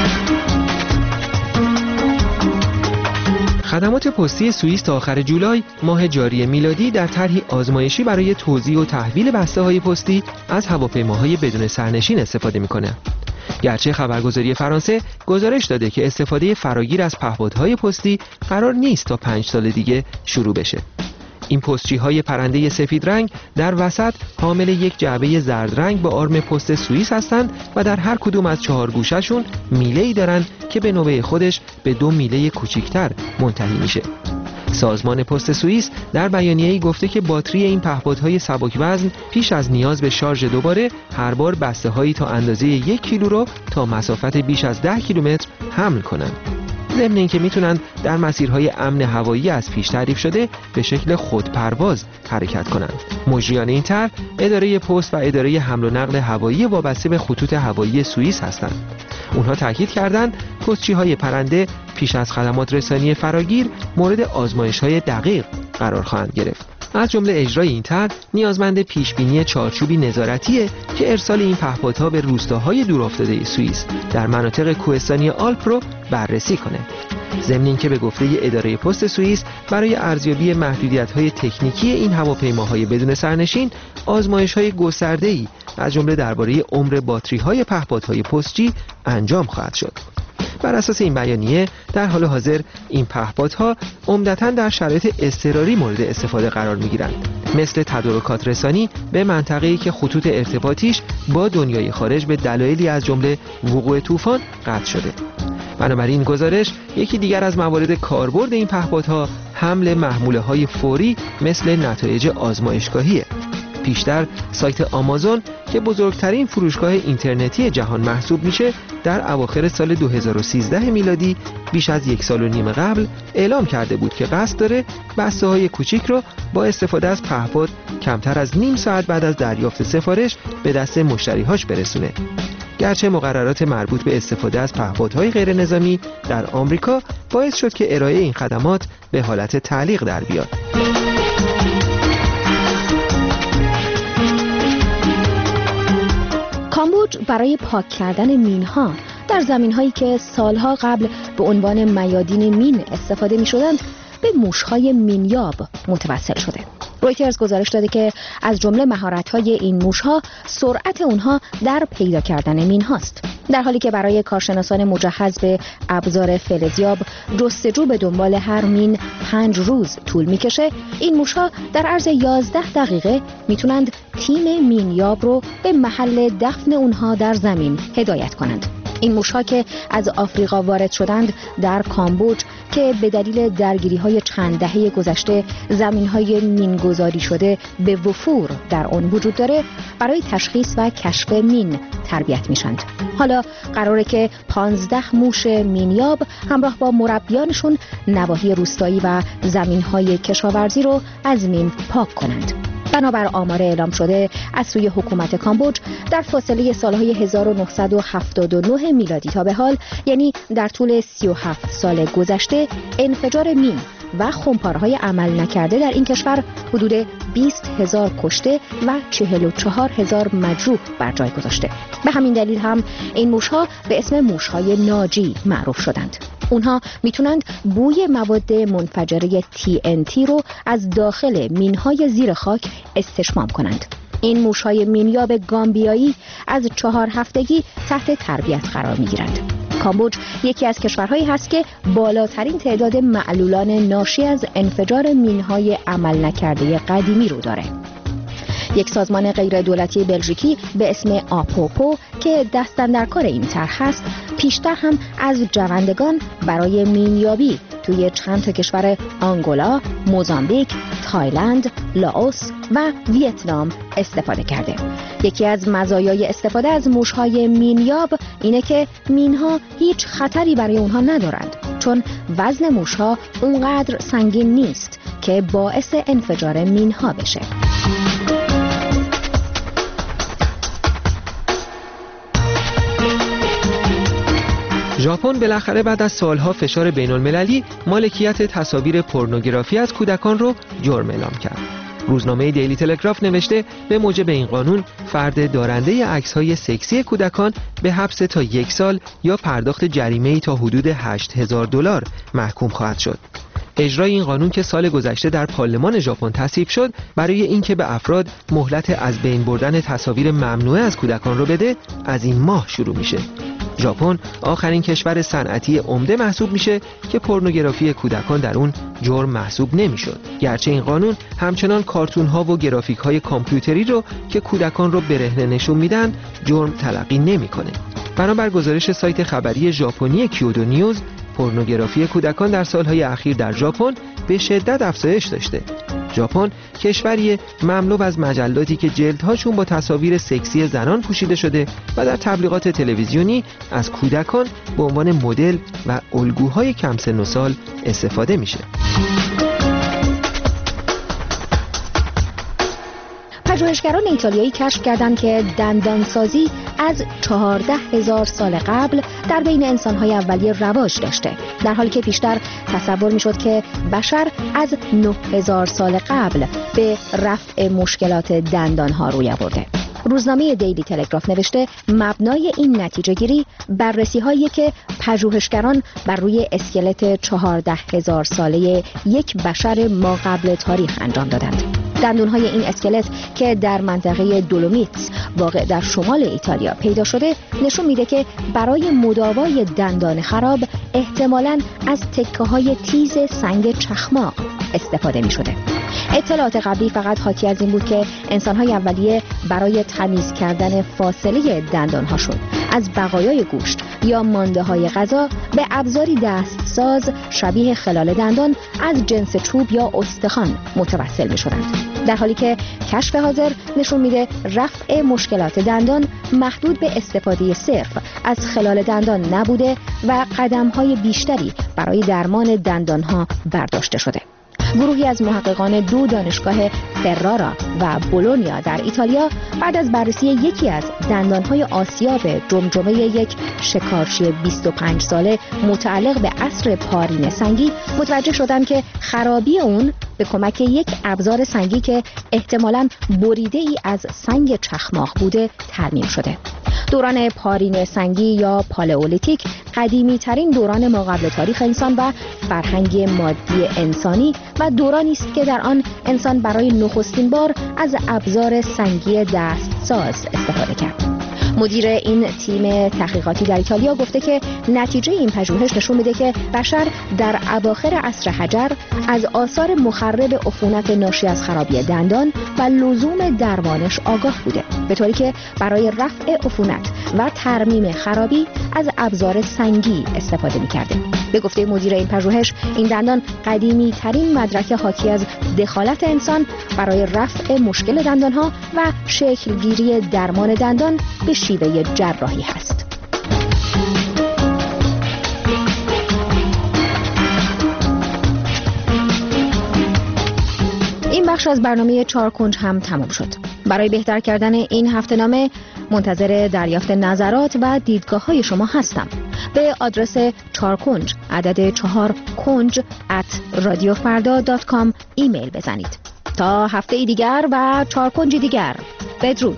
خدمات پستی سوئیس تا آخر جولای ماه جاری میلادی در طرحی آزمایشی برای توزیع و تحویل بسته‌های پستی از هواپیماهای بدون سرنشین استفاده می‌کنه. گرچه خبرگزاری فرانسه گزارش داده که استفاده فراگیر از پهپادهای پستی قرار نیست تا پنج سال دیگه شروع بشه. این پستچی‌های پرنده سفید رنگ در وسط حامل یک جعبه زرد رنگ با آرم پست سوئیس هستند و در هر کدوم از چهار گوشه‌شون میله‌ای دارن که به نوبه خودش به دو میله کوچکتر منتهی میشه. سازمان پست سوئیس در بیانیه‌ای گفته که باتری این پهپادهای سبک وزن پیش از نیاز به شارژ دوباره هر بار بسته‌هایی تا اندازه یک کیلو رو تا مسافت بیش از ده کیلومتر حمل کنند. ضمن اینکه میتونن در مسیرهای امن هوایی از پیش تعریف شده به شکل خودپرواز حرکت کنند. مجریان این طرح اداره پست و اداره حمل و نقل هوایی وابسته به خطوط هوایی سوئیس هستند. اونها تاکید کردند پستچی‌های پرنده پیش از خدمات رسانی فراگیر مورد آزمایش‌های دقیق قرار خواهند گرفت. از جمله اجرای این طرح نیازمند پیشبینی چارچوبی نظارتیه که ارسال این پهپادها به روستاهای دورافتاده سوئیس در مناطق کوهستانی آلپ رو بررسی کنه. ضمن اینکه به گفته اداره پست سوئیس برای ارزیابی محدودیت‌های تکنیکی این هواپیماهای بدون سرنشین آزمایش‌های گسترده‌ای از جمله درباره عمر باتری‌های پهپادهای پستچی انجام خواهد شد. بر اساس این بیانیه در حال حاضر این پهپادها عمدتاً در شرایط اضطراری مورد استفاده قرار می‌گیرند، مثل تدارکات رسانی به منطقه‌ای که خطوط ارتباطیش با دنیای خارج به دلایلی از جمله وقوع طوفان قطع شده. بنابراین گزارش یکی دیگر از موارد کاربرد این پهپادها حمل محموله‌های فوری مثل نتایج آزمایشگاهیه. پیشتر سایت آمازون که بزرگترین فروشگاه اینترنتی جهان محسوب میشه در اواخر سال دو هزار و سیزده میلادی بیش از یک سال و نیم قبل اعلام کرده بود که قصد داره بسته‌های کوچیک رو با استفاده از پهپاد کمتر از نیم ساعت بعد از دریافت سفارش به دست مشتریهاش برسونه. گرچه مقررات مربوط به استفاده از پهپادهای غیر نظامی در آمریکا باعث شد که ارائه این خدمات به حالت تعلیق در بیاد. کامبوج برای پاک کردن مین‌ها در زمین‌هایی که سالها قبل به عنوان میادین مین استفاده می‌شدند به موش‌های مینیاب متوسل شده. رویترز گزارش داده که از جمله مهارت‌های این موش‌ها سرعت اونها در پیدا کردن مین‌هاست. در حالی که برای کارشناسان مجهز به ابزار فلزیاب جستجو به دنبال هر مین پنج روز طول می‌کشه، این موش‌ها در عرض یازده دقیقه میتونند تیم مینیاب رو به محل دفن اونها در زمین هدایت کنند. این موش‌ها که از آفریقا وارد شدند در کامبوج که به دلیل درگیری‌های چند دهه گذشته زمین‌های مین‌گذاری شده به وفور در آن وجود داره، برای تشخیص و کشف مین تربیت میشند. حالا قراره که پانزده موش مینیاب همراه با مربیانشون نواحی روستایی و زمین‌های کشاورزی رو از مین پاک کنند. بنابر آمار اعلام شده از سوی حکومت کامبوج در فاصله سالهای هزار و نهصد و هفتاد و نه میلادی تا به حال، یعنی در طول سی و هفت سال گذشته، انفجار مین و خمپارهای عمل نکرده در این کشور حدود بیست هزار کشته و چهل و چهار هزار مجروح بر جای گذاشته. به همین دلیل هم این موشها به اسم موشهای ناجی معروف شدند. اونها میتونند بوی مواد منفجره تی ان تی رو از داخل مینهای زیر خاک استشمام کنند. این موشهای مینیاب گامبیایی از چهار هفتگی تحت تربیت قرار میگیرند. کامبوج یکی از کشورهایی هست که بالاترین تعداد معلولان ناشی از انفجار مینهای عمل نکرده قدیمی رو داره. یک سازمان غیر دولتی بلژیکی به اسم آپوپو که دست در کار این طرح است، پیشتر هم از جوندگان برای مینیابی توی چند تا کشور آنگولا، موزامبیک، تایلند، لاوس و ویتنام استفاده کرده. یکی از مزایای استفاده از موش‌های مینیاب اینه که مین‌ها هیچ خطری برای اونها ندارند، چون وزن موش‌ها اونقدر سنگین نیست که باعث انفجار مین‌ها بشه. ژاپن بالاخره بعد از سالها فشار بین المللی مالکیت تصاویر پورنوگرافی از کودکان رو جرم اعلام کرد. روزنامه دیلی تلگراف نوشته به موجب این قانون فرد دارنده عکس‌های سکسی کودکان به حبس تا یک سال یا پرداخت جریمه‌ای تا حدود هشت هزار دلار محکوم خواهد شد. اجرای این قانون که سال گذشته در پارلمان ژاپن تصویب شد برای اینکه به افراد مهلت از بین بردن تصاویر ممنوعه از کودکان رو بده، از این ماه شروع میشه. ژاپن آخرین کشور صنعتی عمده محسوب میشه که پورنوگرافی کودکان در اون جرم محسوب نمیشد. گرچه این قانون همچنان کارتون ها و گرافیک های کامپیوتری رو که کودکان رو برهنه نشون میدن جرم تلقی نمیکنه. بنابر گزارش سایت خبری ژاپنی کیودو نیوز، پورنوگرافی کودکان در سالهای اخیر در ژاپن به شدت افزایش داشته. ژاپن کشوری مملو از مجلاتی که جلدهاشون با تصاویر سکسی زنان پوشیده شده و در تبلیغات تلویزیونی از کودکان به عنوان مدل و الگوهای کم سن و سال استفاده میشه. پژوهشگران ایتالیایی کشف کردند که دندانسازی از چهارده هزار سال قبل در بین انسان‌های اولیه رواج داشته، در حالی که پیشتر تصور می‌شد که بشر از نه هزار سال قبل به رفع مشکلات دندان‌ها روی آورده. روزنامه دیلی تلگراف نوشته مبنای این نتیجه گیری بررسی هایی که پژوهشگران بر روی اسکلت چهارده هزار ساله یک بشر ما قبل تاریخ انجام دادند. دندونهای این اسکلت که در منطقه دولومیتس واقع در شمال ایتالیا پیدا شده نشون میده که برای مداوای دندان خراب احتمالاً از تکه های تیز سنگ چخماق استفاده می شده. اطلاعات قبلی فقط حاکی از این بود که انسان‌های اولیه برای تمیز کردن فاصله دندان‌هاشون از بقایای گوشت یا مانده‌های غذا به ابزاری دستساز شبیه خلال دندان از جنس چوب یا استخوان متوسل می‌شدند، در حالی که کشف حاضر نشون میده رفع مشکلات دندان محدود به استفاده صرف از خلال دندان نبوده و قدم‌های بیشتری برای درمان دندان‌ها برداشته شده. گروهی از محققان دو دانشگاه فرارا و بولونیا در ایتالیا بعد از بررسی یکی از دندانهای آسیاب جمجمه یک شکارچی بیست و پنج ساله متعلق به عصر پارین سنگی متوجه شدند که خرابی اون به کمک یک ابزار سنگی که احتمالاً بریده ای از سنگ چخماق بوده ترمیم شده. دوران پارین سنگی یا پالئولیتیک قدیمی ترین دوران ما قبل تاریخ انسان و فرهنگ مادی انسانی و دورانی است که در آن انسان برای نخستین بار از ابزار سنگی دستساز استفاده کرد. مدیر این تیم تحقیقاتی در ایتالیا گفته که نتیجه این پژوهش نشون میده که بشر در اواخر عصر حجر از آثار مخرب عفونت ناشی از خرابی دندان و لزوم درمانش آگاه بوده، به طوری که برای رفع عفونت و ترمیم خرابی از ابزار سنگی استفاده می‌کرده. به گفته مدیر این پژوهش، این دندان قدیمی ترین مدرک حاکی از دخالت انسان برای رفع مشکل دندانها و شکلگیری درمان دندان به شیوه جراحی هست. این بخش از برنامه چهار کنج هم تمام شد. برای بهتر کردن این هفته‌نامه منتظر دریافت نظرات و دیدگاه های شما هستم. به آدرس چهار کنج عدد چهار کنج ات رادیو فردا دات کام ایمیل بزنید. تا هفته دیگر و چهار کنج دیگر، بدرود.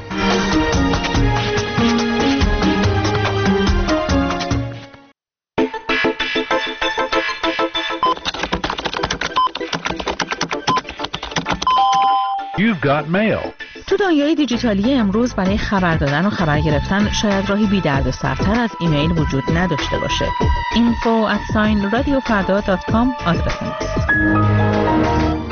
You've got mail. تو دنیای دیجیتالی امروز برای خبر دادن و خبر گرفتن شاید راهی بی درد سرتر از ایمیل وجود نداشته باشه. info at رادیو فردا دات کام آدرس ماست.